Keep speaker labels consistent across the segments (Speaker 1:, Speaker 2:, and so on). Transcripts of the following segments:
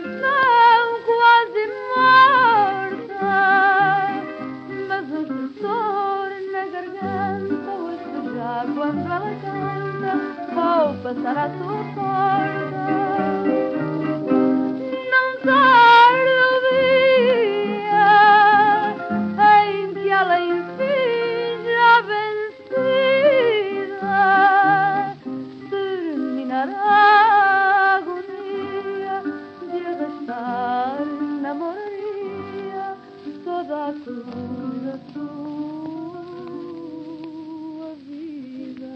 Speaker 1: não quase morta, mas um professor na garganta, hoje já quando ela canta, vou passar à sua porta. Não tarde o dia em que ela enfim já vencida terminará a agonia de arrastar na moraria toda a sua vida.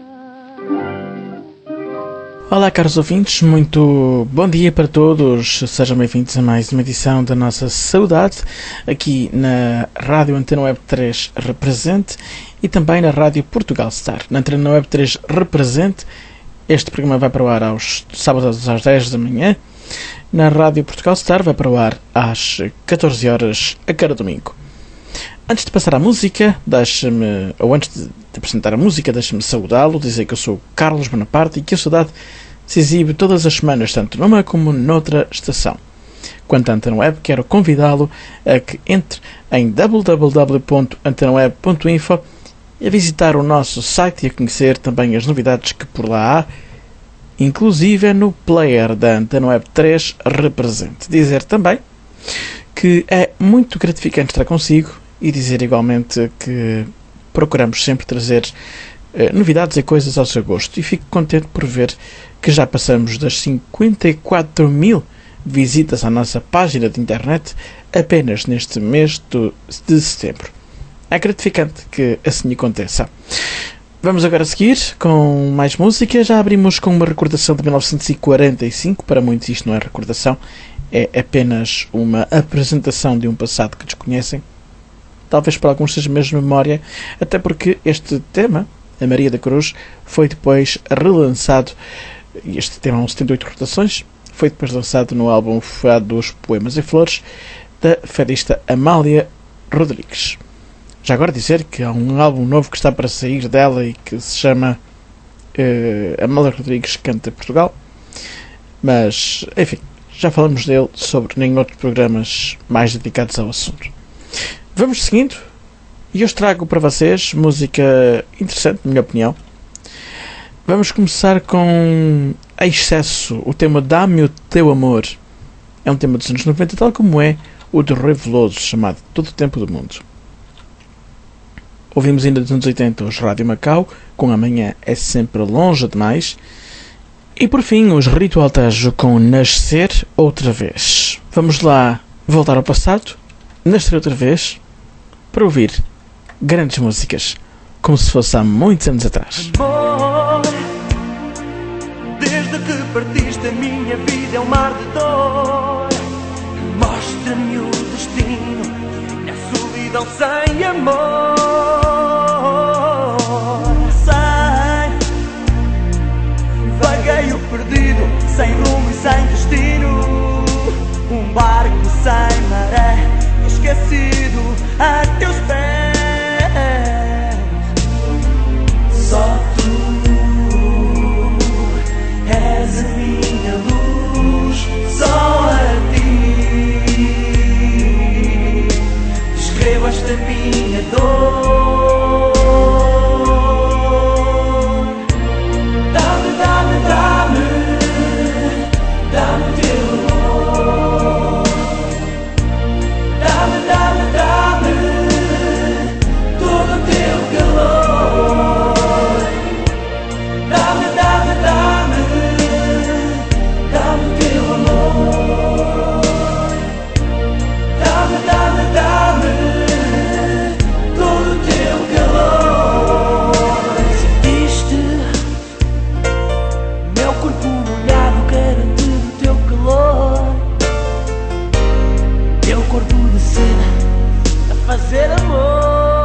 Speaker 2: Olá, caros ouvintes, muito bom dia para todos. Sejam bem-vindos a mais uma edição da nossa Saudade, aqui na Rádio Antena Web 3 Represente e também na Rádio Portugal Star. Na Antena Web 3 Represente, este programa vai para o ar aos sábados às 10 da manhã. Na Rádio Portugal Star vai para o ar às 14 horas a cada domingo. Antes de passar à música, antes de apresentar a música, deixe-me saudá-lo, dizer que eu sou Carlos Bonaparte e que a Saudade se exibe todas as semanas, tanto numa como noutra estação. Quanto à Antena Web, quero convidá-lo a que entre em www.antenaweb.info e a visitar o nosso site e a conhecer também as novidades que por lá há, inclusive no player da Antena Web 3 Represente. Dizer também que é muito gratificante estar consigo e dizer igualmente que procuramos sempre trazer novidades e coisas ao seu gosto. E fico contente por ver que já passamos das 54 mil visitas à nossa página de internet apenas neste mês de setembro. É gratificante que assim aconteça. Vamos agora seguir com mais música. Já abrimos com uma recordação de 1945. Para muitos isto não é recordação, é apenas uma apresentação de um passado que desconhecem. Talvez para alguns seja mesmo memória, até porque este tema, a Maria da Cruz, foi depois relançado, e este tema, 78 rotações, foi depois lançado no álbum Fado dos Poemas e Flores, da fadista Amália Rodrigues. Já agora dizer que há um álbum novo que está para sair dela e que se chama Amália Rodrigues Canta Portugal, mas, enfim, já falamos dele sobre em outros programas mais dedicados ao assunto. Vamos seguindo, e eu trago para vocês música interessante, na minha opinião. Vamos começar com Excesso, o tema Dá-me o Teu Amor. É um tema dos anos 90, tal como é o do Rui Veloso, chamado Todo o Tempo do Mundo. Ouvimos ainda dos anos 80 os Rádio Macau, com Amanhã é Sempre Longe Demais. E por fim, os Ritual Tejo com Nascer Outra Vez. Vamos lá voltar ao passado, nascer outra vez, para ouvir grandes músicas, como se fosse há muitos anos atrás.
Speaker 3: Amor, desde que partiste a minha vida é um mar de dor. Mostra-me o destino e a solidão sem amor. Sei, vagueio perdido, sem rumo e sem destino. Um barco sem maré, esquecido a teus pés. Só tu és a minha luz, só a ti escrevo esta minha dor. Dá-me, dá-me, dá-me, dá-me o teu amor. Dá-me, dá-me, dá-me todo o teu calor. Dá-me, dá-me, dá-me, dá-me o teu amor. Dá-me, dá-me, dá-me todo o teu calor. Sentiste meu corpo molhado, carente do teu calor. Teu corpo de cena a fazer amor.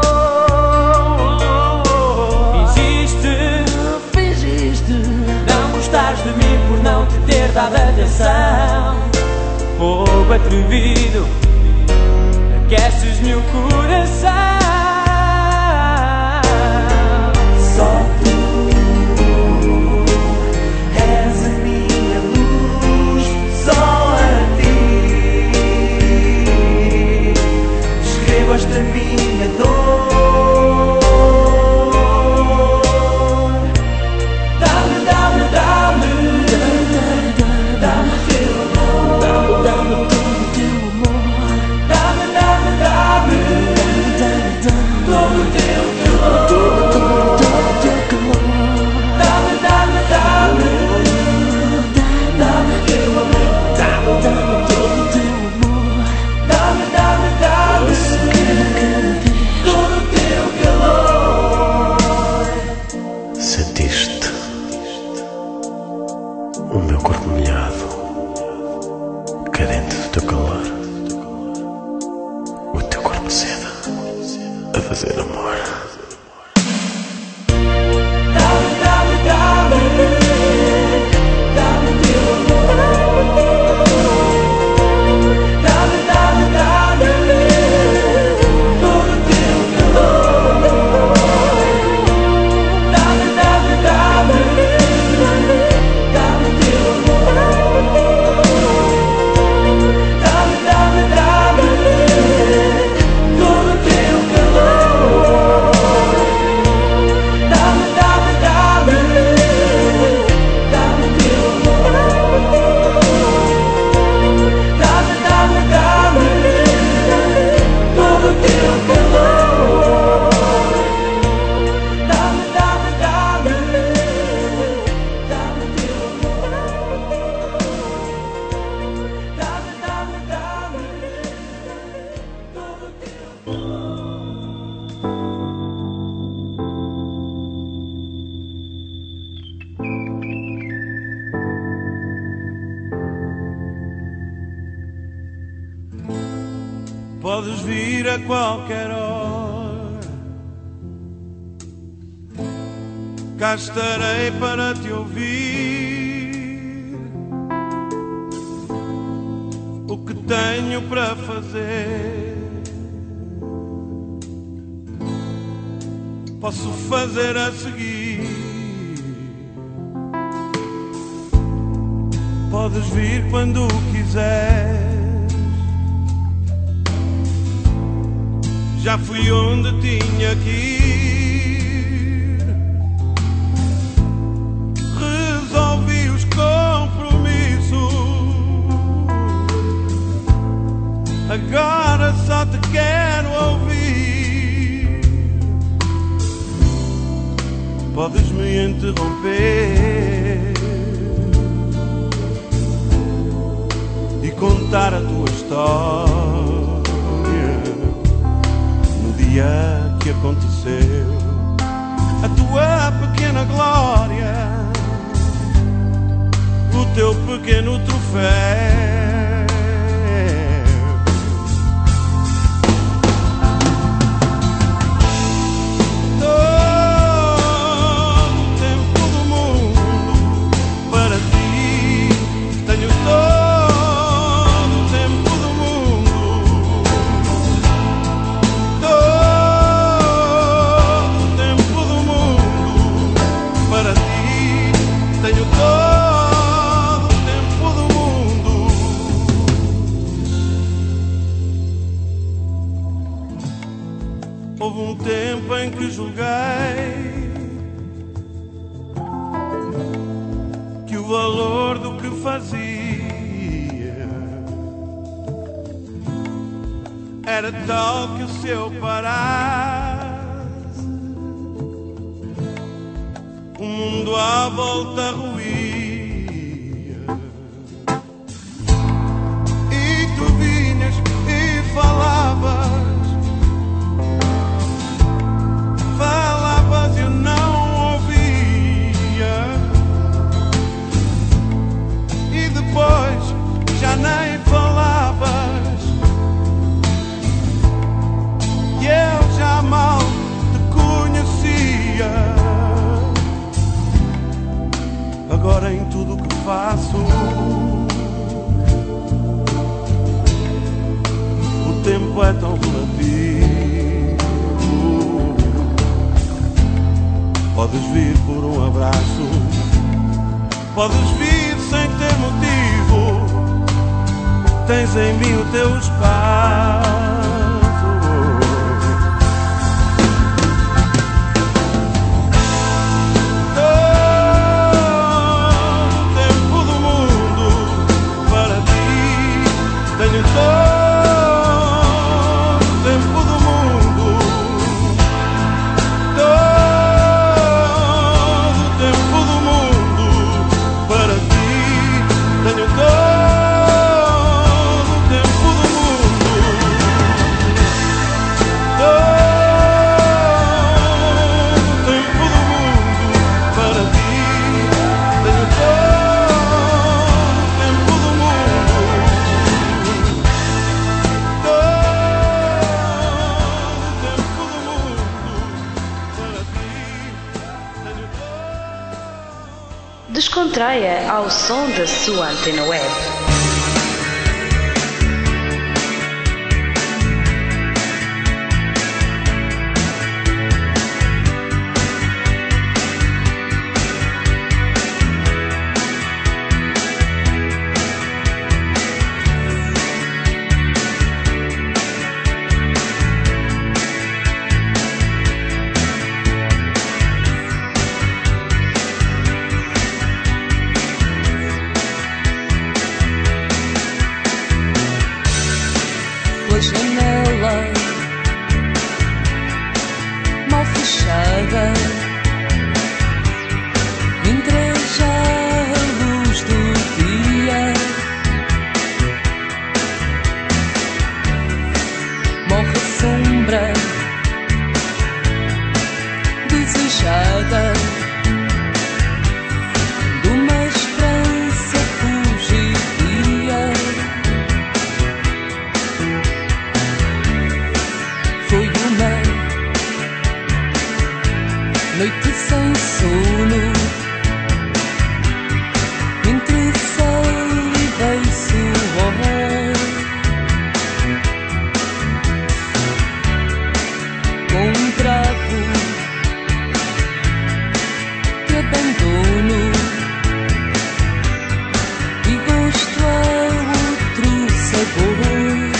Speaker 3: Fingiste não gostares de mim por não te ter dado atenção. Fogo atrevido, aqueces-me o coração. Só tu és a minha luz, só a ti
Speaker 4: teu calor, o teu corpo cena a fazer amor.
Speaker 3: Podes vir a qualquer hora, cá estarei para te ouvir. O que tenho para fazer, posso fazer a seguir. Podes vir quando quiseres. Já fui onde tinha que ir, resolvi os compromissos, agora só te quero ouvir. Podes me interromper e contar a tua história, que aconteceu, a tua pequena glória, o teu pequeno troféu. Todo o tempo do mundo para ti, tenho todo o tempo do mundo. Tenho todo o tempo do mundo. Houve um tempo em que julguei que o valor do que fazia era tal que se eu parasse, o mundo à volta ruía. E tu vinhas e falavas e eu não ouvia. E depois já nem falavas e eu já mal te conhecia. Agora em tudo que faço, o tempo é tão relativo. Podes vir por um abraço, podes vir sem ter motivo. Tens em mim o teu espaço. Tenho todo o tempo do mundo, todo o tempo do mundo para ti. Tenho todo o tempo do mundo, todo o tempo do mundo para ti. Tenho todo o tempo do mundo.
Speaker 5: distraia ao som da sua antena web.
Speaker 6: Janela mal fechada, entra já a luz do dia, morre a sombra desejada de uma esperança fugidia. Foi uma noite sem sono, entre saliva e suor, com um trago de abandono e gosto a outro sabor.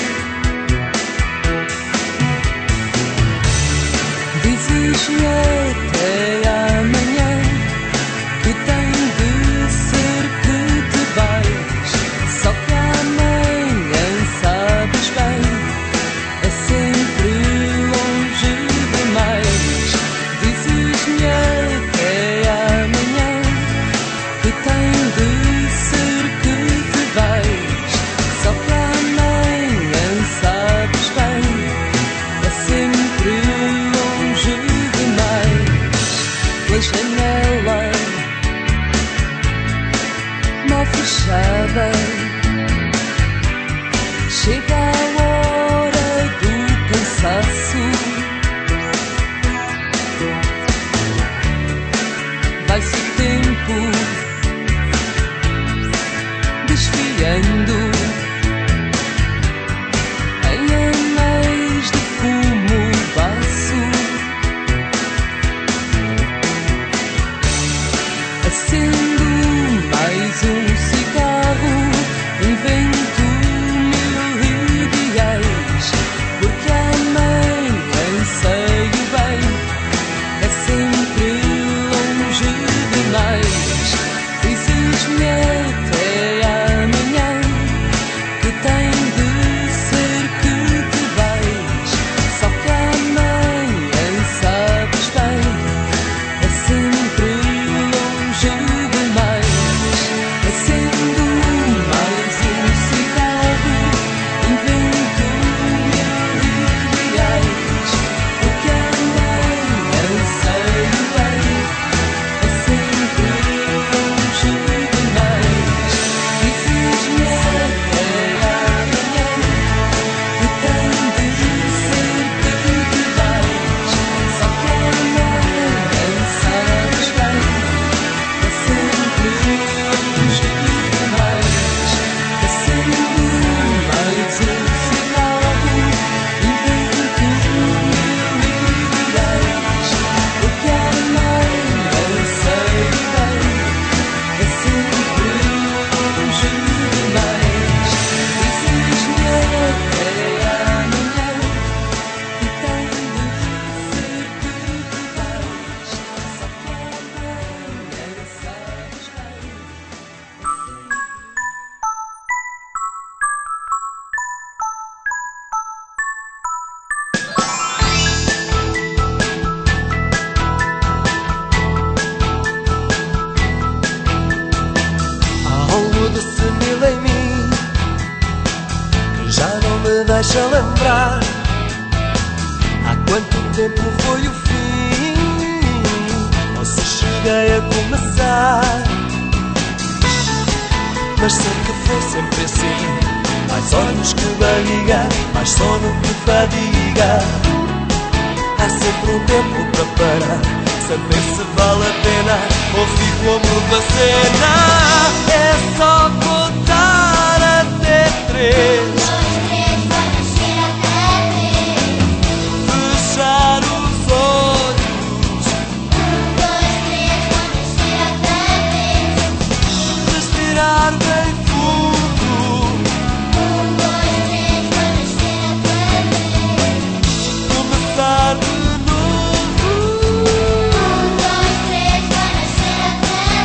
Speaker 6: Dizes-me até amanhã que tem de ser que te vais, só que amanhã sabes bem, é sempre longe demais. Dizes-me até amanhã que tem de ser que te vais, só que amanhã sabes bem, é sempre longe demais. Pela janela mal fechada, chega a hora do cansaço. Vai-se o tempo desfiando em anéis de fumo baço. Acendo mais um cigarro, invento mil ideais, porque amanhã sei bem, é sempre longe demais. Dizes-me até amanhã que tem de ser que te vais, só que amanhã sabes bem, é sempre longe demais. Acendo mais um cigarro, invento mil ideais, porque amanhã sei bem, é sempre longe demais. Dizes-me até amanhã que tem de ser que te vais, só que amanhã sabes bem, é sempre longe demais. Acendo mais um cigarro, invento mil ideais, porque amanhã sei bem, é sempre longe demais. Dizes-me até amanhã que tem de ser que te vais, só que amanhã sabes bem.
Speaker 3: Há algo de senil em mim que já não me deixa lembrar há quanto tempo foi o fim, ou se cheguei a começar. Mas sei que foi sempre assim, mais olhos que barriga, mais sono que fadiga. Há sempre um tempo para parar, saber se vale a pena ou fico ou mudo a cena. É só contar até 3. Fechar os olhos. 1, 2, 3, respirar bem fundo. 1, 2, 3, começar de novo.
Speaker 7: 1, 2, 3, vai nascer outra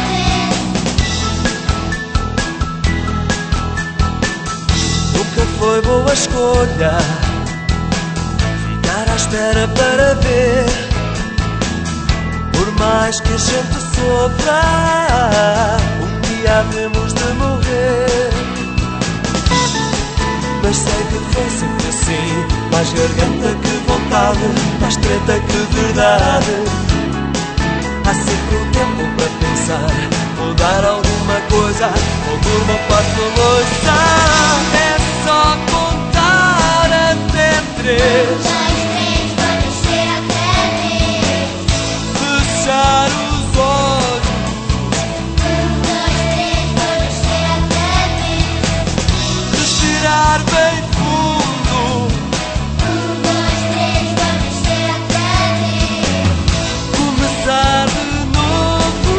Speaker 7: vez.
Speaker 3: Nunca foi boa escolha ficar à espera para ver. Por mais que a gente sofra, um dia havemos de morrer. Mas sei que foi sempre assim, mais garganta que vontade, mais treta que verdade. Há sempre um tempo para pensar, mudar alguma coisa, ou durma ou faço a louça. É só contar até 3.
Speaker 7: 1, 2, 3, vai nascer outra vez.
Speaker 3: Fechar os olhos.
Speaker 7: 1, 2, 3, vai nascer outra vez.
Speaker 3: Respirar bem fundo.
Speaker 7: 1, 2, 3, vai nascer outra vez.
Speaker 3: Começar de novo.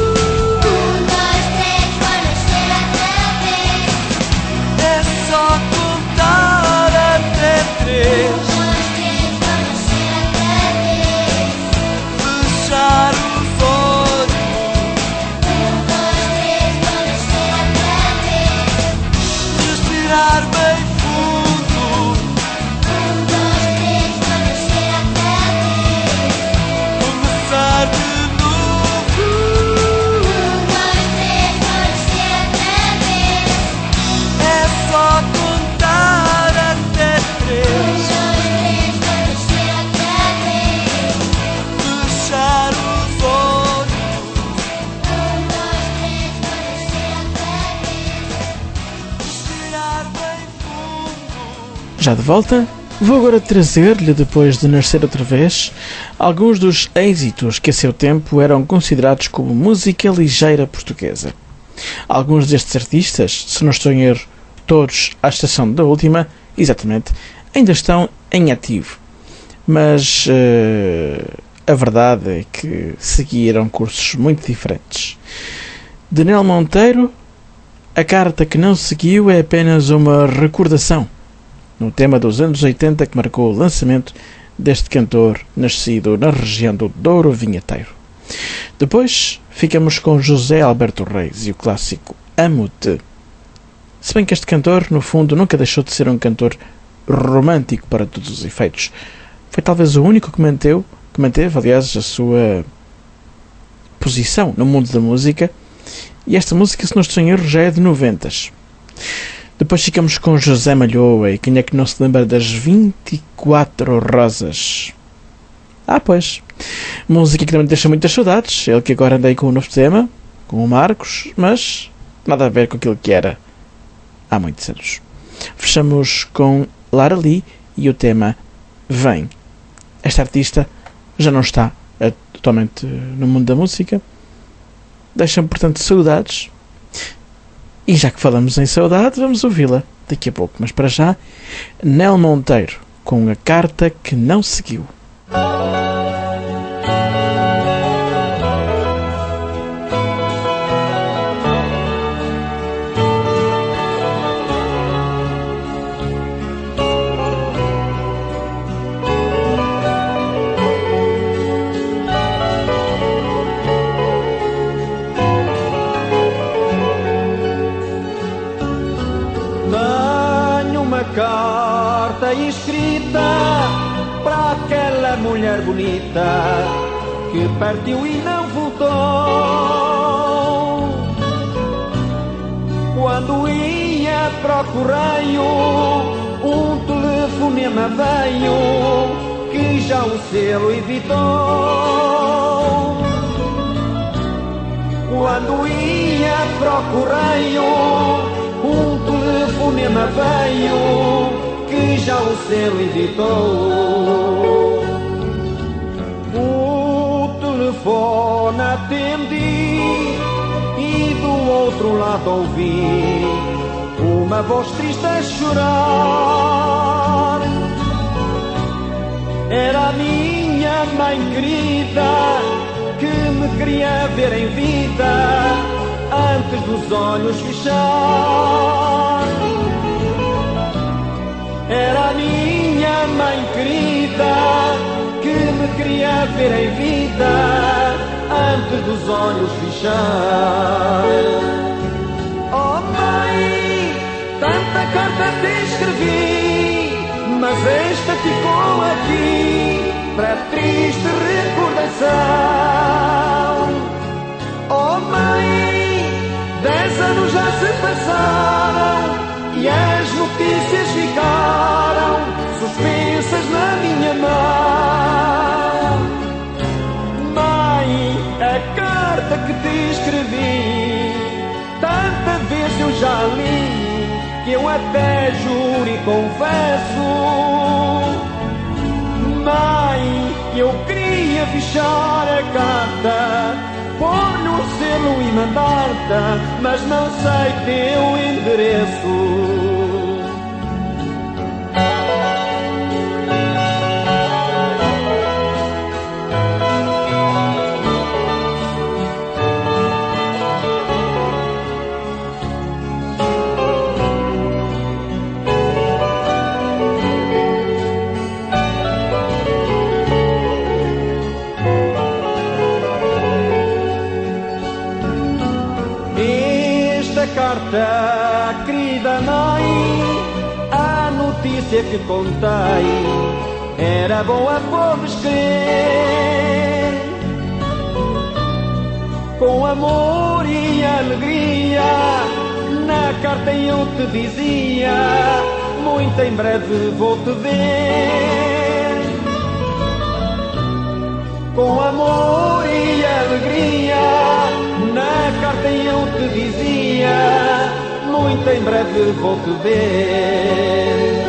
Speaker 7: 1, 2, 3, vai nascer outra vez.
Speaker 3: É só contar até 3.
Speaker 7: 1, 2, 3, vai nascer outra vez.
Speaker 3: Fechar os olhos.
Speaker 7: 1, 2, 3, vai nascer outra vez.
Speaker 3: Respirar bem fundo.
Speaker 7: 1, 2, 3, vai nascer outra vez.
Speaker 3: Começar de novo.
Speaker 7: 1, 2, 3, vai nascer outra vez.
Speaker 3: É só contar até 3.
Speaker 7: 1, 2, 3, vai nascer outra vez.
Speaker 3: Fechar os olhos.
Speaker 7: 1, 2, 3, vai nascer outra vez.
Speaker 3: Respirar bem fundo.
Speaker 2: Já de volta, vou agora trazer-lhe, depois de nascer outra vez, alguns dos êxitos que a seu tempo eram considerados como música ligeira portuguesa. Alguns destes artistas, se não estou em erro, todos à exceção da última, exatamente, ainda estão em ativo. Mas a verdade é que seguiram cursos muito diferentes. De Nel Monteiro, a carta que não seguiu é apenas uma recordação no tema dos anos 80 que marcou o lançamento deste cantor nascido na região do Douro Vinheteiro. Depois ficamos com José Alberto Reis e o clássico Amo-te. Se bem que este cantor, no fundo, nunca deixou de ser um cantor romântico para todos os efeitos. Foi talvez o único que manteve, aliás, a sua posição no mundo da música. E esta música, se não estou em erro, já é de 90s. Depois ficamos com José Malhoa, e quem é que não se lembra das 24 Rosas? Ah, pois. Música que também deixa muitas saudades. Ele que agora andei com um novo tema, com o Marcos, mas nada a ver com aquilo que era há muitos anos. Fechamos com Lara Lee e o tema Vem. Esta artista já não está totalmente no mundo da música. Deixa-me, portanto, saudades. E já que falamos em saudade, vamos ouvi-la daqui a pouco. Mas para já, Nel Monteiro, com a carta que não seguiu.
Speaker 8: Tenho uma carta escrita para aquela mulher bonita que partiu e não voltou. Quando ia para o correio, um telefonema veio que já o selo evitou. Quando ia para o correio, um telefonema veio que já o selo evitou. O telefone atendi e do outro lado ouvi uma voz triste a chorar. Era a minha mãe querida que me queria ver em vida antes dos olhos fechar. Era a minha mãe querida que me queria ver em vida antes dos olhos fechar. Oh mãe, tanta carta te escrevi, mas esta ficou aqui para triste recordação. Oh mãe, 10 anos já se passaram e as notícias ficaram suspensas na minha mão. Mãe, a carta que te escrevi, tanta vez eu já li, que eu até juro e confesso. Mãe, eu queria fechar a carta, pôr-lhe um selo e mandar-te, mas não sei teu endereço. Carta, querida mãe, a notícia que contei era boa, podes crer. Com amor e alegria, na carta eu te dizia, muito em breve vou-te ver. Com amor e alegria, na carta eu te dizia, muito em breve vou-te ver.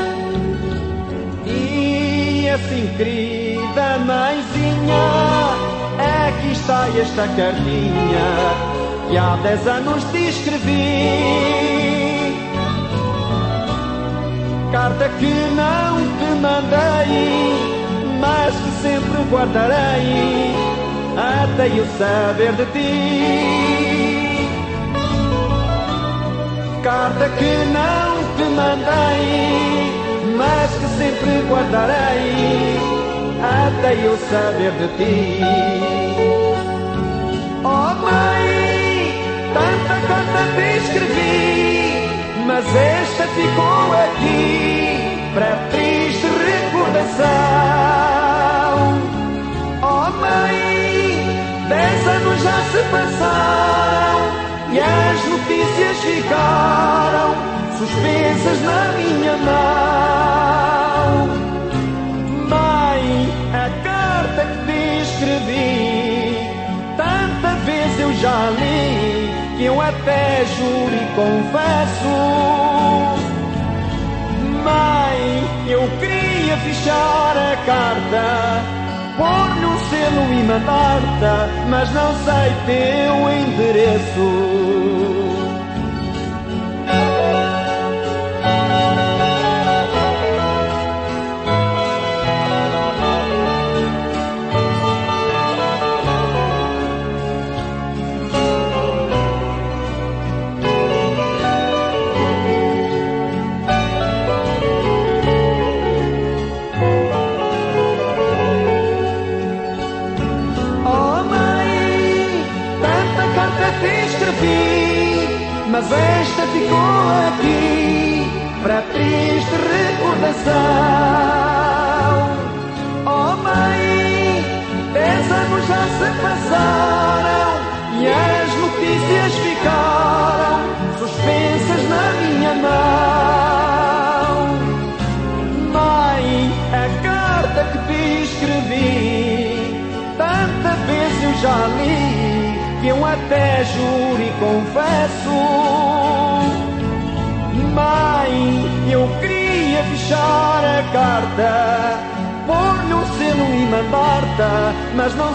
Speaker 8: E assim, querida mãezinha, aqui está esta cartinha que há 10 anos te escrevi. Carta que não te mandei, mas que sempre guardarei até eu saber de ti. Carta que não te mandei, mas que sempre guardarei até eu saber de ti. Oh mãe, tanta carta te escrevi, mas esta ficou aqui para triste recordação. Oh mãe, 10 anos já se passaram e as notícias ficaram suspensas na minha mão. Mãe, a carta que te escrevi, tanta vez eu já li, que eu até juro e confesso. Mãe, eu queria fechar a carta, pôr-lhe um selo e mandar-te, mas não sei teu endereço. Mas esta ficou aqui para triste recordação. Oh mãe, 10 anos já se passaram e as notícias ficaram suspensas na minha mão. Mãe, a carta que te escrevi, tanta vez eu já li, que eu até juro e confesso. Mãe, eu queria fechar a carta, pôr-lhe um selo e mandar-te, mas não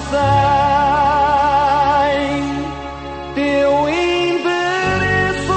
Speaker 8: sei teu endereço.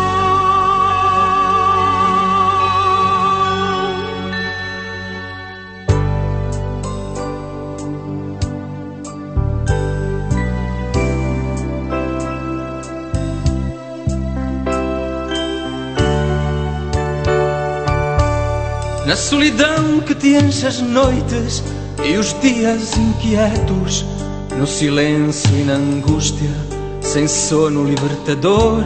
Speaker 3: Na solidão que te enche as noites e os dias inquietos, no silêncio e na angústia, sem sono libertador,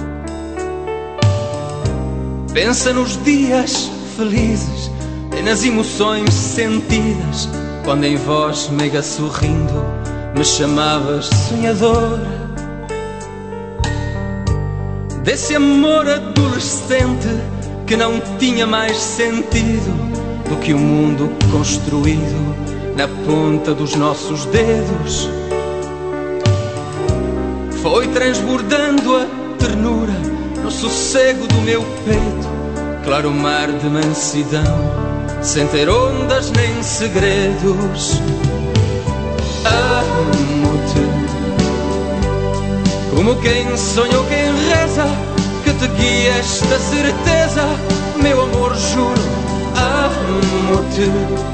Speaker 3: pensa nos dias felizes e nas emoções sentidas, quando em voz meiga sorrindo me chamavas sonhador. Desse amor adolescente que não tinha mais sentido do que o mundo construído na ponta dos nossos dedos. Foi transbordando a ternura no sossego do meu peito, claro mar de mansidão, sem ter ondas nem segredos. Amo-te como quem sonhou, quem reza, que te guia esta certeza, meu amor, juro, amo-te.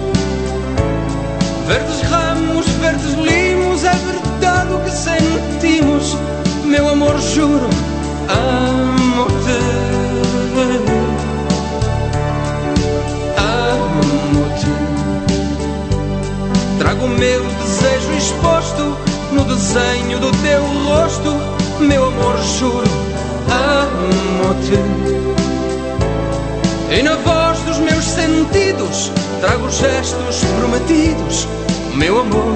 Speaker 3: Verdes ramos, verdes limos, é verdade o que sentimos, meu amor, juro, amo-te. Amo-te. Trago o meu desejo exposto no desenho do teu rosto, meu amor, juro, amo-te. E na voz dos meus sentidos trago gestos prometidos, meu amor,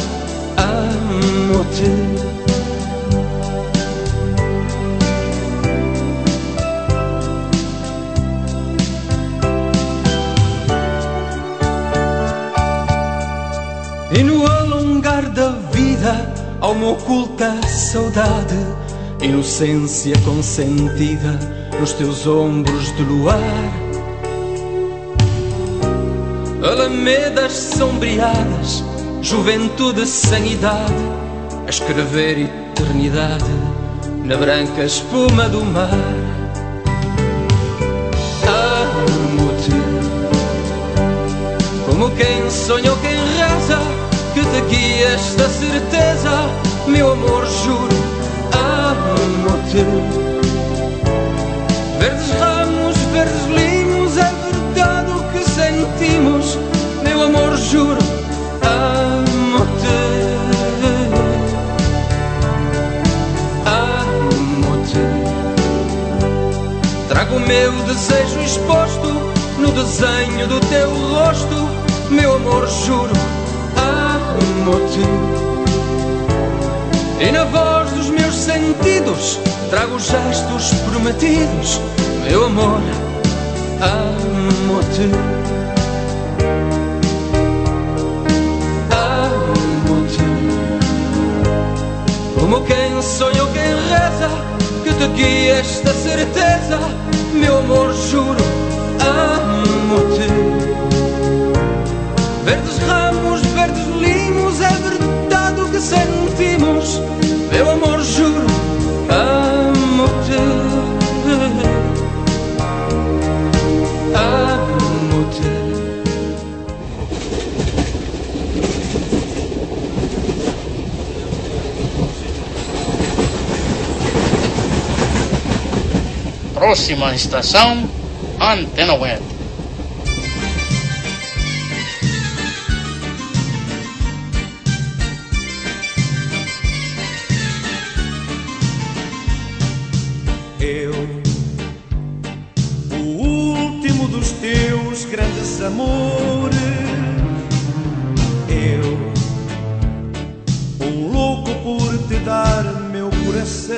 Speaker 3: amo-te. E no alongar da vida há uma oculta saudade, inocência consentida nos teus ombros de luar. Alamedas sombreadas, juventude sem idade, a escrever eternidade na branca espuma do mar. Amo-te como quem sonhou, quem reza, que te guia esta certeza, meu amor, juro, amo-te. Verdes ramos, verdes limos, é verdade o que sentimos, meu amor, juro, amo-te. Amo-te. Trago o meu desejo exposto no desenho do teu rosto, meu amor, juro, amo-te. E na voz dos meus sentidos trago gestos prometidos, meu amor, amo-te. Amo-te. Como quem sonhou, quem reza, que te guia esta certeza, meu amor, juro, amo-te. Verdes ramos, verdes limos, é verdade o que sentimos, meu amor, juro, amo-te. Amo-te.
Speaker 9: Próxima estação, Antena Web.
Speaker 8: Grandes amores, eu, um louco por te dar meu coração.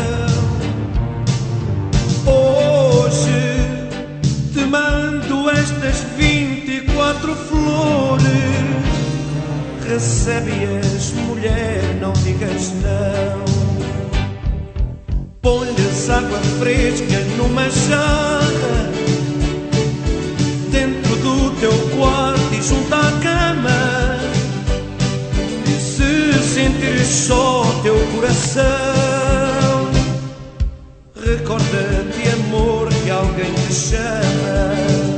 Speaker 8: Hoje te mando estas 24 flores, recebe-as, mulher, não digas não. Põe-lhes água fresca numa jarra dentro do teu quarto e junto à cama.
Speaker 3: só teu coração. Recorda-te, amor, que alguém te chama.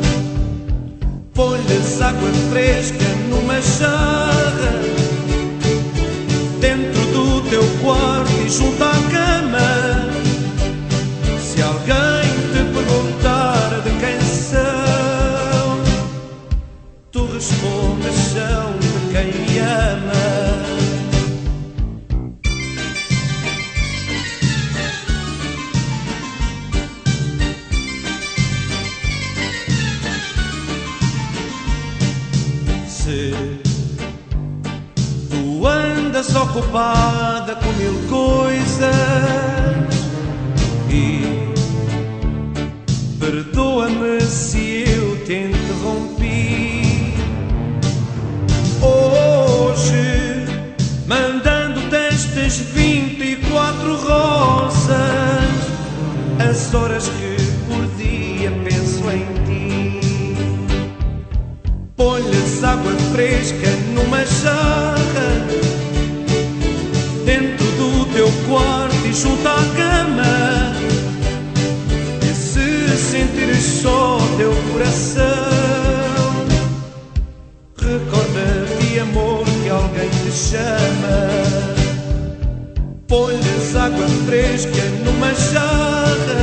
Speaker 3: Põe-lhes água fresca numa jarra dentro do teu quarto e junto à cama. Se alguém te perguntar de quem são, tu respondes: são de quem me ama. Se tu andas ocupada com mil coisas, e perdoa-me se eu te interrompi hoje, mandando-te estas 24 rosas, as horas que por dia penso em ti. Põe-lhes água fresca numa jarra dentro do teu quarto e junto à cama. E se sentires só teu coração, recorda-te, amor, que alguém te chama. Põe-lhes água fresca numa jarra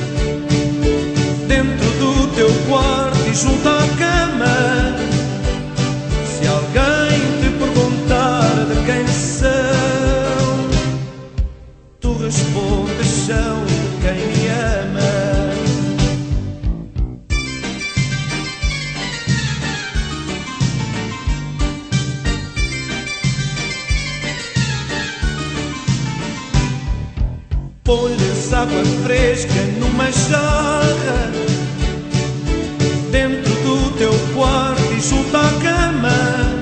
Speaker 3: dentro do teu quarto e junto à cama. Se alguém te perguntar de quem são, tu respondes: são de quem me ama. Põe-lhes água fresca numa jarra dentro do teu quarto e junto à cama.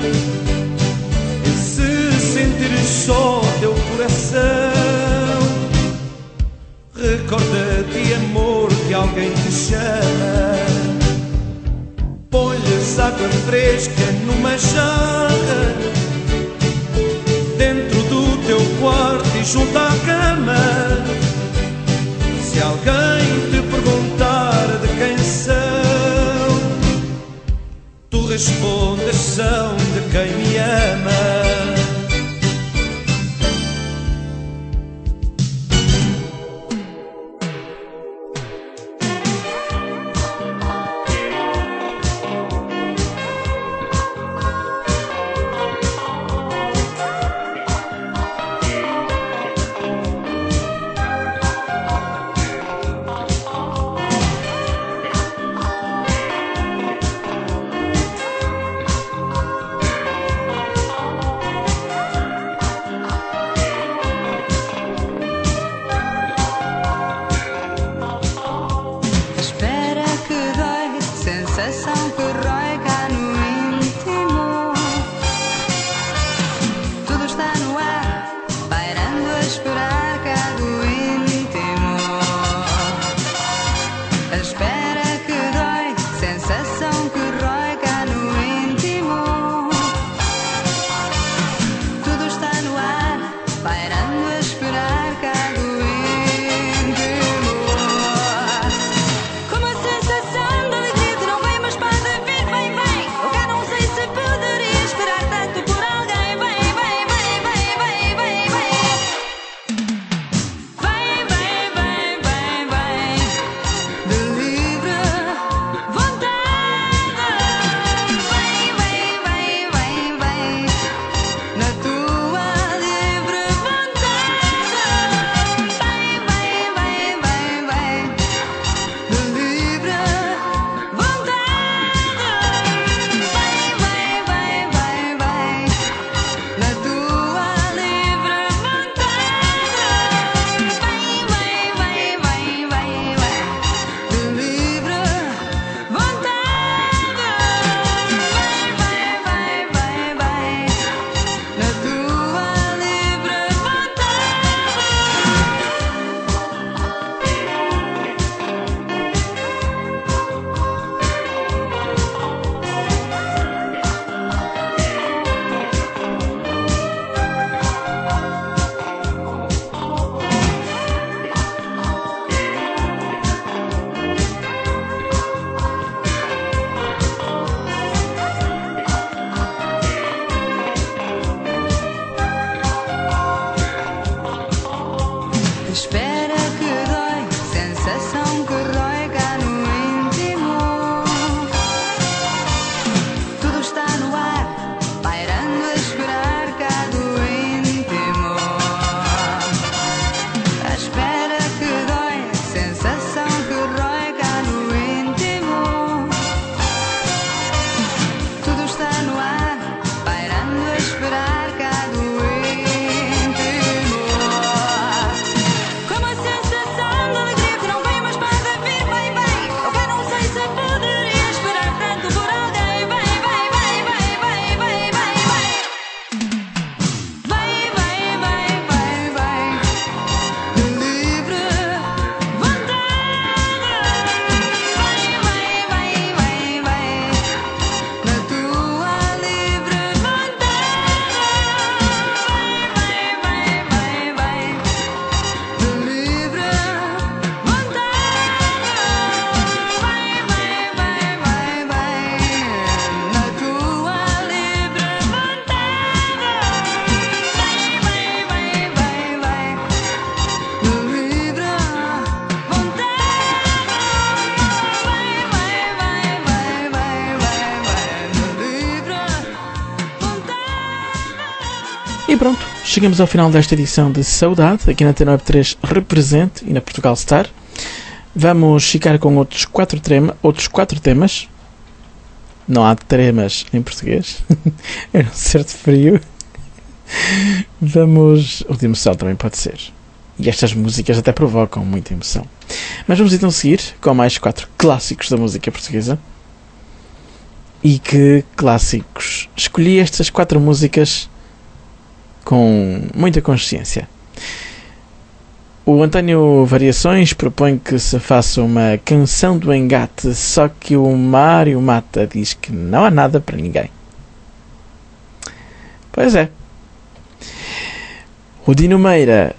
Speaker 3: E se sentires só teu coração, recorda-te, amor, que alguém te chama. Põe-lhes água fresca numa jarra dentro do teu quarto e junto à cama. Se alguém te perguntar de quem são, tu respondes: são de quem me ama.
Speaker 10: Como a sensação de alegria de não vem, mas pode vir, vem
Speaker 2: pronto, chegamos ao final desta edição de Saudade, aqui na Antena Web 3 Represente e na Portugal Star. Vamos ficar com outros quatro temas. Não há tremas em português. É um certo frio. O de emoção também pode ser. E estas músicas até provocam muita emoção. Mas vamos então seguir com mais 4 clássicos da música portuguesa. E que clássicos! Escolhi estas 4 músicas com muita consciência. O António Variações propõe que se faça uma canção do engate, só que o Mário Mata diz que não há nada para ninguém. Pois é. O Dino Meira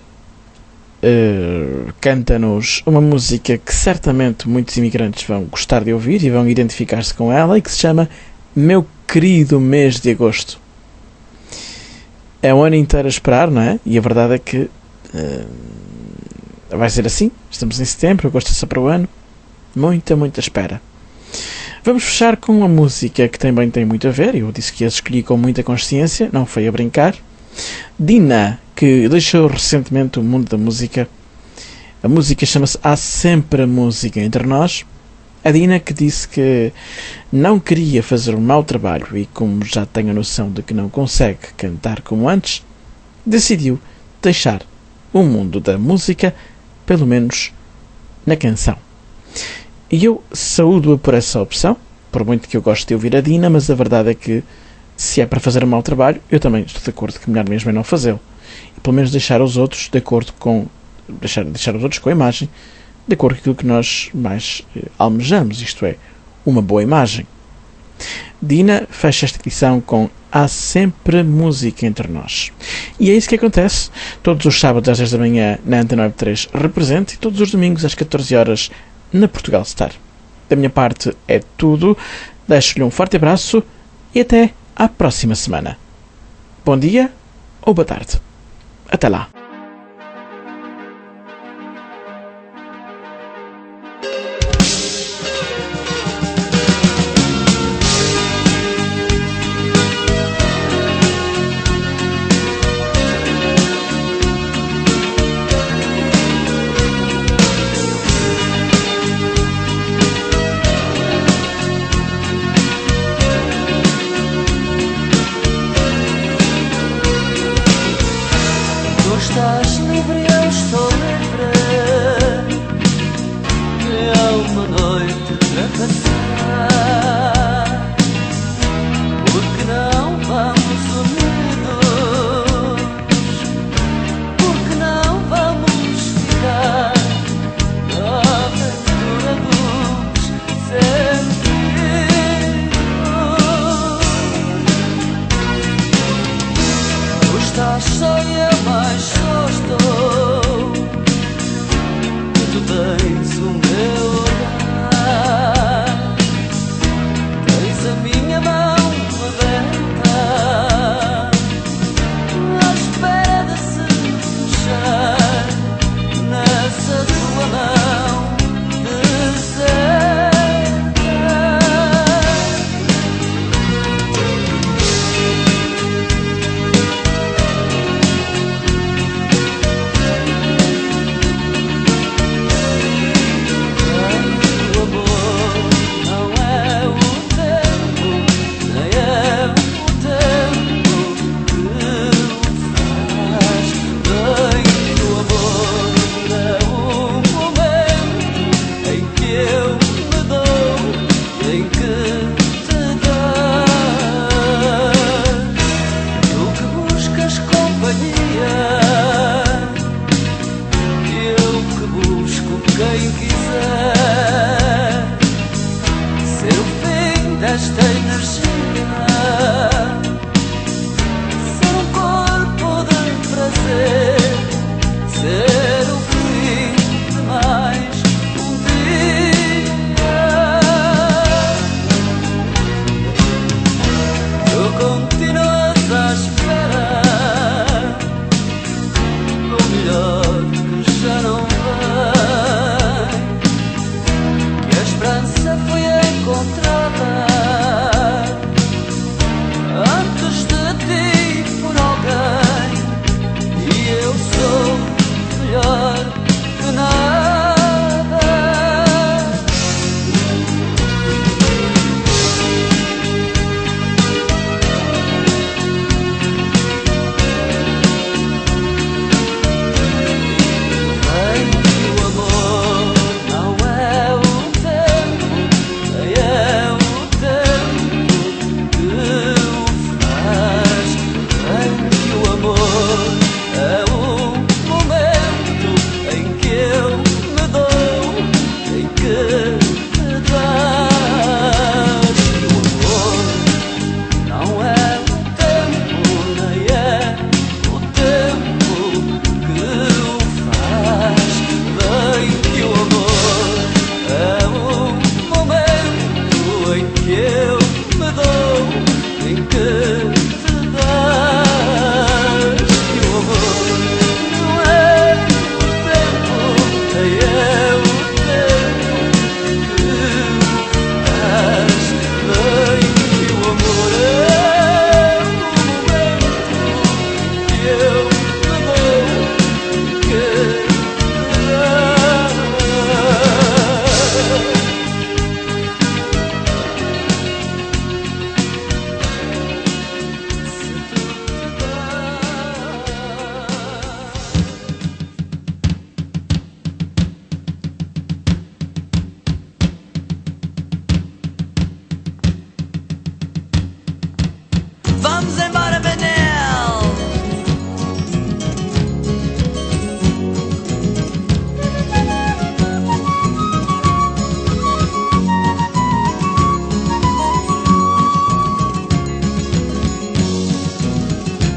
Speaker 2: canta-nos uma música que certamente muitos imigrantes vão gostar de ouvir e vão identificar-se com ela, e que se chama Meu Querido Mês de Agosto. É um ano inteiro a esperar, não é? E a verdade é que vai ser assim. Estamos em setembro, agosto é só para o ano. Muita espera. Vamos fechar com uma música que também tem muito a ver. Eu disse que as escolhi com muita consciência, não foi a brincar. Dina, que deixou recentemente o mundo da música. A música chama-se Há Sempre Música Entre Nós. A Dina, que disse que não queria fazer um mau trabalho e, como já tem a noção de que não consegue cantar como antes, decidiu deixar o mundo da música, pelo menos na canção. E eu saúdo-a por essa opção, por muito que eu goste de ouvir a Dina, mas a verdade é que, se é para fazer um mau trabalho, eu também estou de acordo que melhor mesmo é não fazê-lo. E pelo menos deixar os outros de acordo com... Deixar os outros com a imagem de acordo com aquilo que nós mais almejamos, isto é, uma boa imagem. Dina fecha esta edição com Há Sempre Música Entre Nós. E é isso que acontece todos os sábados às 10 da manhã na Antena Web 3 Represente e todos os domingos às 14 horas na Portugal Star. Da minha parte é tudo. Deixo-lhe um forte abraço e até à próxima semana. Bom dia ou boa tarde. Até lá.
Speaker 6: Estás livre, eu estou livre. É uma noite para passar. Porque não vamos unidos? Porque não vamos ficar na aventura dos sentidos? Tu estás só e eu mais só estou. Tu tens o meu olhar, tens a minha mão aberta, à espera de se fechar nessa tua mão deserta.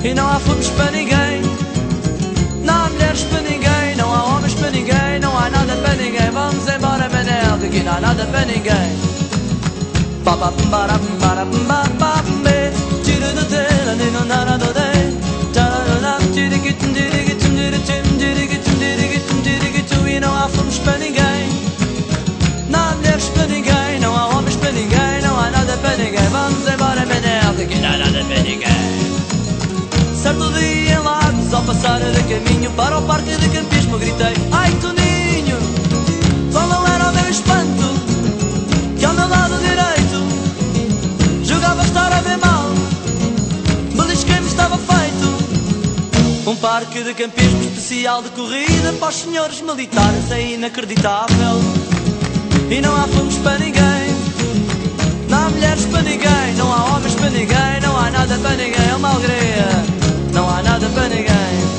Speaker 6: E não há fundos para ninguém, não há mulheres para ninguém, não há homens para ninguém, não há nada para ninguém. Vamos embora, Manel, que aqui não há nada para ninguém. E não há fundos para ninguém, não há mulheres para ninguém, não há homens para ninguém, não há nada para ninguém. Vamos embora, Manel, que aqui não há nada para ninguém. Certo dia em Lagos, ao passar de caminho para o parque de campismo, gritei: ai, Toninho! Qual não era o meu espanto, que ao meu lado direito jogava estar a ver mal, belisquei-me, estava feito. Um parque de campismo especial de corrida para os senhores militares, é inacreditável. E não há fundos para ninguém, não há mulheres para ninguém, não há homens para ninguém, não há nada para ninguém. É uma alegria, não há nada para ninguém.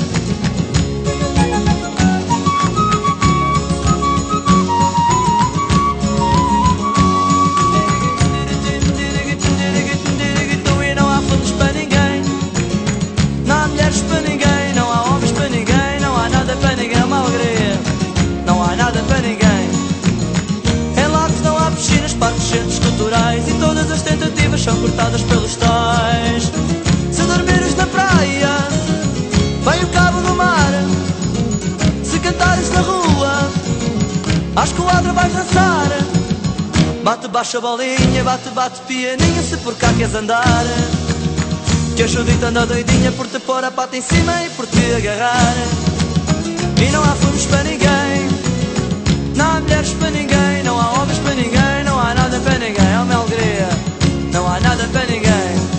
Speaker 6: E não há fundos para ninguém, não há mulheres para ninguém, não há homens para ninguém, não há nada para ninguém. É uma alegria, não há nada para ninguém. Em Lagos não há piscinas, parques, centros culturais, e todas as tentativas são cortadas pelos tais. Se dormires na praia, vem o cabo do mar. Se cantares na rua, à esquadra vais dançar. Bate baixa bolinha, bate, bate pianinha, se por cá queres andar. Que a Judita anda doidinha por te pôr a pata em cima e por te agarrar. E não há fundos para ninguém, não há mulheres para ninguém, não há homens para ninguém, não há nada para ninguém. É uma alegria, não há nada para ninguém.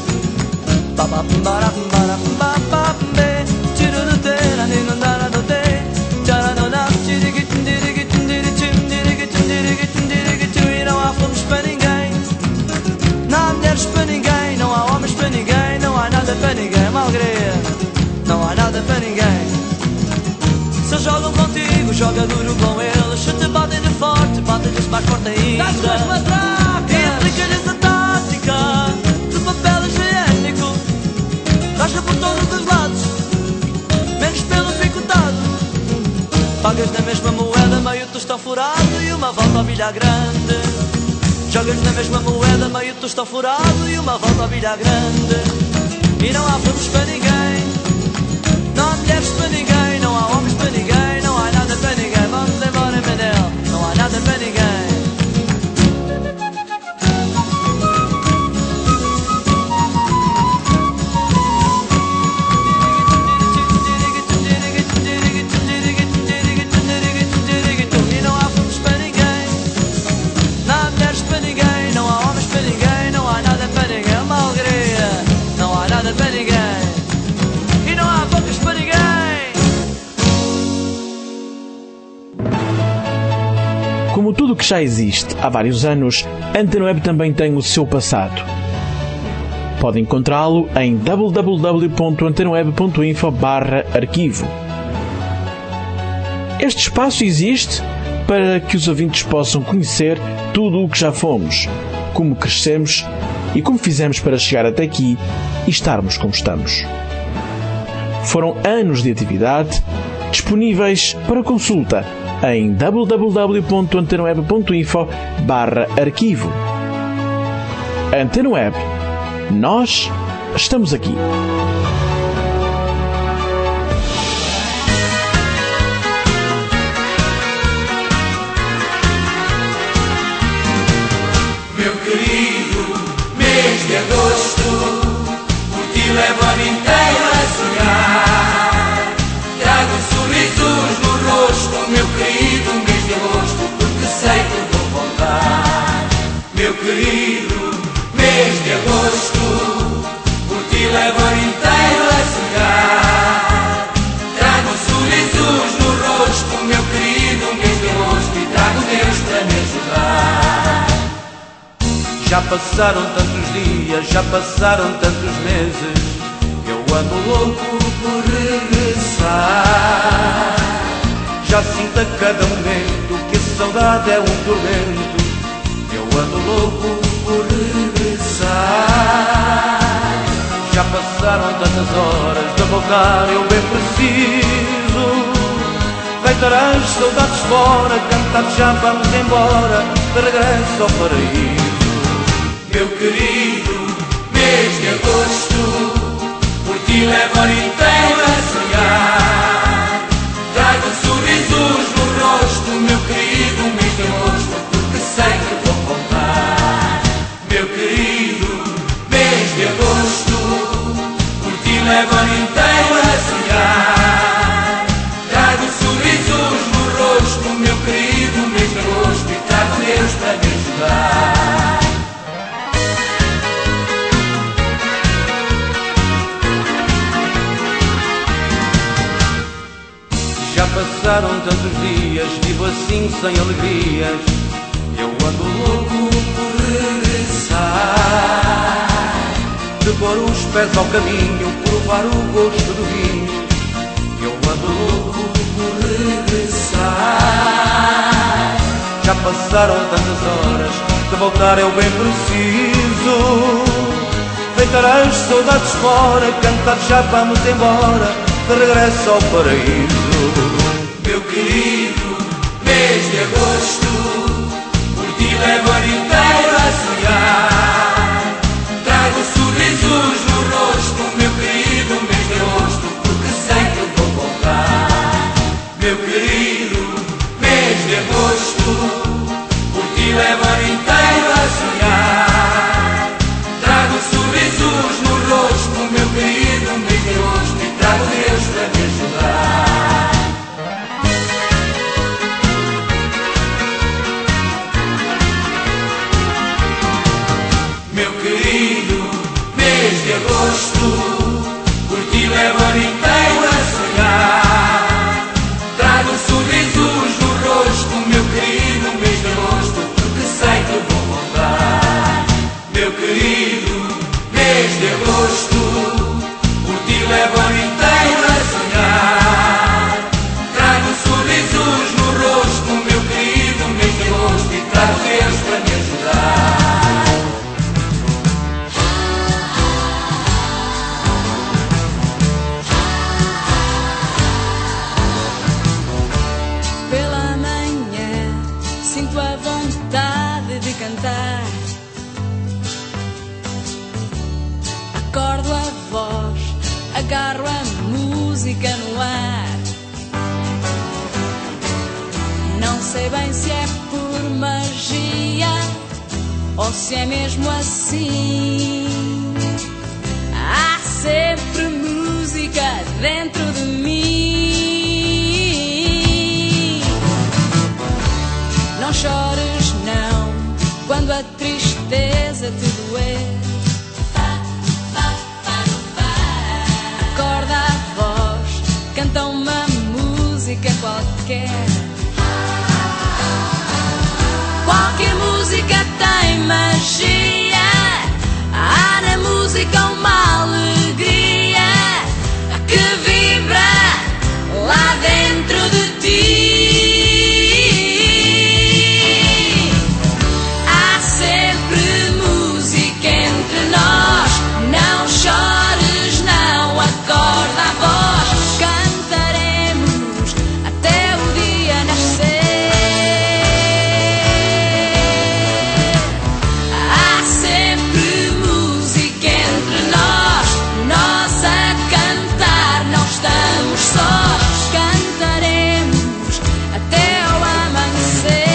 Speaker 6: E não há fundos para ninguém, não há mulheres para ninguém, não há homens para ninguém, não há nada para ninguém. É uma alegria, não há nada para ninguém. Se jogam contigo, joga duro com eles. Se te batem de forte, batem-lhes mais forte ainda. E aplica-lhes a tática de papel higiênico, rasga por todos os lados, menos pelo picotado. Pagas na mesma moeda meio tostão furado e uma volta ao bilhar grande. Jogas na mesma moeda meio tostão furado e uma volta ao bilhar grande. E não há fundos para ninguém, não há mulheres para ninguém, não há homens para ninguém, não há nada para ninguém. Vamos embora, Manel, não há nada para ninguém. E não há fundos para ninguém, não há mulheres para ninguém, não há homens para ninguém, não há nada para ninguém. É uma alegria, não há nada para ninguém. E não há bocas para ninguém.
Speaker 2: Como tudo o que já existe há vários anos, a Antena Web também tem o seu passado. Pode encontrá-lo em www.antenaweb.info/arquivo. Este espaço existe para que os ouvintes possam conhecer tudo o que já fomos, como crescemos e como fizemos para chegar até aqui e estarmos como estamos. Foram anos de atividade disponíveis para consulta em www.antenaweb.info/arquivo. Antena Web. Nós estamos aqui.
Speaker 3: Meu querido mês de agosto, por ti levo a vida inteira a sonhar. Trago sorrisos no rosto, meu querido mês de agosto, porque sei que vou voltar. Meu querido mês de agosto, por ti levo a vida inteira a sonhar. Trago sorrisos no rosto, meu querido mês de agosto, e trago Deus para me ajudar. Já passaram tantos dias, já passaram tantos meses, eu ando louco por regressar. Já sinto a cada momento que a saudade é um tormento, eu ando louco por regressar. Já passaram tantas horas, voltar eu bem preciso. Deitarás saudades fora, cantar já vamos embora, de regresso ao paraíso. Meu querido, mês de agosto, por ti levo o ano inteiro a sonhar. Trago sorrisos no rosto, meu querido, mês de agosto, porque sei que vou voltar. Meu querido, mês de agosto, por ti levo o ano inteiro a sonhar. Trago sorrisos no rosto, meu querido, mês de agosto, e trago Deus para me ajudar. Já passaram tantos dias, vivo assim sem alegrias. Eu ando louco por regressar, de pôr os pés ao caminho, provar o gosto do vinho. Eu ando louco por regressar. Já passaram tantas horas, de voltar eu bem preciso. Deitarás saudades fora, cantar já vamos embora, de regresso ao paraíso. Meu querido, mês de agosto, por ti levo o ano inteiro a sonhar. Trago sorrisos no rosto, meu querido, mês de agosto, porque sei que vou voltar. Meu querido, mês de agosto, por ti levo o ano inteiro a sonhar. Trago sorrisos no rosto, meu querido, mês de agosto, e trago Deus para me ajudar. Meu querido, mês de agosto, por ti levo o ano inteiro a sonhar. Trago sorrisos no rosto, meu querido, mês de agosto, porque sei que vou voltar. Meu querido, mês de agosto, por ti levo o ano inteiro a sonhar. Trago sorrisos no rosto, meu querido, mês de agosto, e trago Deus para me ajudar.
Speaker 6: Pela manhã sinto a vontade de cantar. Acordo a voz, agarro a música no ar. Não sei bem se é por magia ou se é mesmo assim. Há sempre música dentro de mim. Não chores não, quando a tristeza te doer. Acorda a voz, canta uma música qualquer. Qualquer música tem magia. Há na música uma alegria que vibra lá dentro de ti. Há sempre música entre nós. Não chores não, acorda a voz. Cantaremos até o dia nascer. Há sempre música entre nós. Nós a cantar não estamos sós. Cantaremos até ao amanhecer.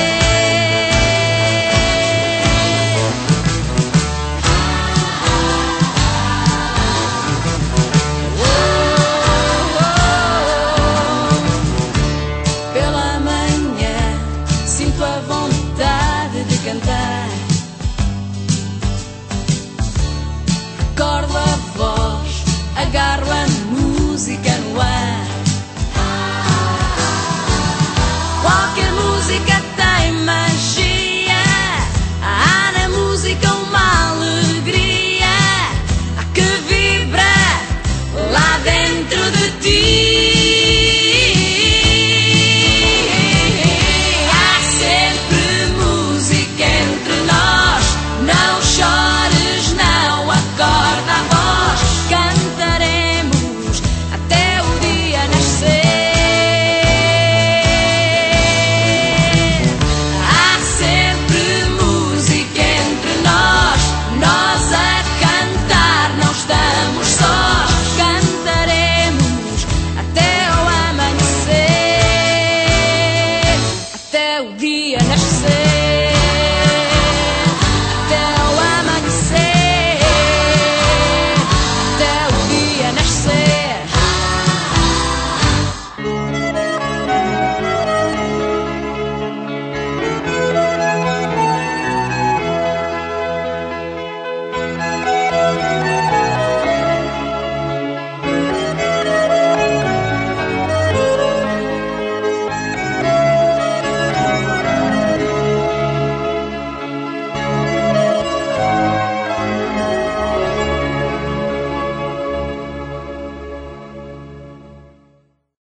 Speaker 6: Pela manhã sinto a vontade de cantar. Acordo a voz, agarro a